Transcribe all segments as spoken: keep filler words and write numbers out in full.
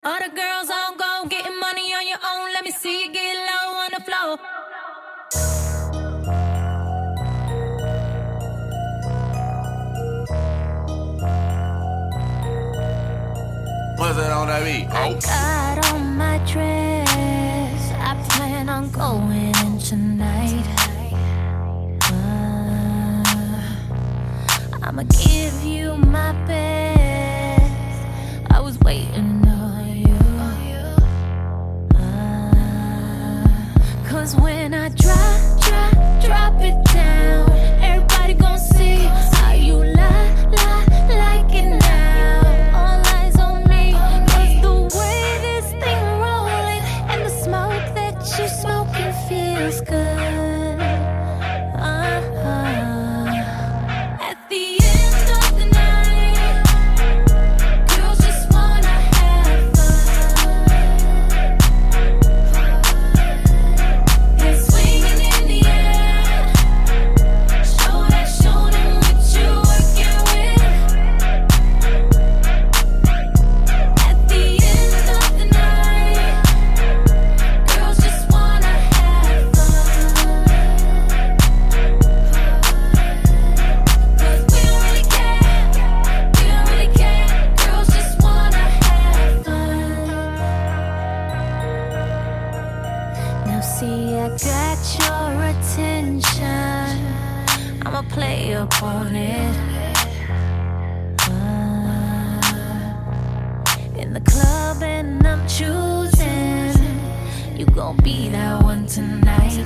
All the girls on go, getting money on your own. Let me see you get low on the floor. What's that on that beat? I got on my dress. I plan on going in tonight. Uh, I'ma give you my best. I was waiting on you. Uh, Cause when I drop, drop, drop it down, everybody gon' see how you lie, lie, like it now. All eyes on me, cause the way this thing rolling and the smoke that you smoking feels good. Uh-huh. At the end of the night, girls just wanna have fun. And swinging in the air, show that, show them what you working with. At the end of the night, girls just wanna have fun. Cause we don't really care, we don't really care. Girls just wanna have fun. Now see, I got your attention, I'ma play up on it. Uh, in the club and I'm choosing, you gon' be that one tonight.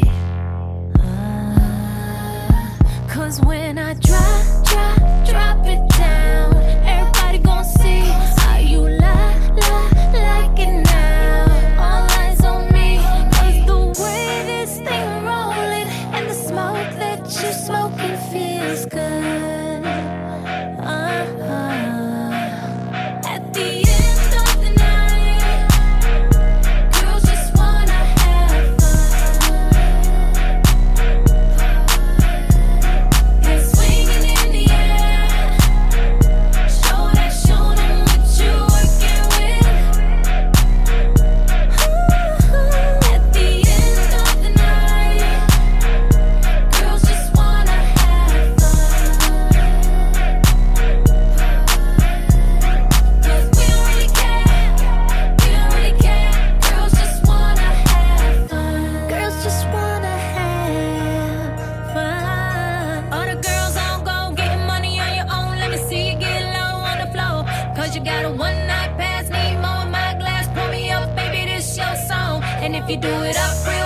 Uh, Cause when I drop, drop, drop it down, everybody gon' see how you lie, lie, like it now. All eyes on me, cause the way this thing rolling and the smoke that you smoking feels good. Uh-huh. At the end of the night, girls just wanna have fun. And swinging in the air, show that, show them what you working with. At the end of the night, girls just wanna have fun. Cause we don't really care, we don't really care. Girls just wanna have fun. Girls just wanna have fun. All the girls on go, getting money on your own. Let me see you get low on the floor. Cause you got a one night pass, need more in my glass. Pour me up, baby, this your song. And if you do it up real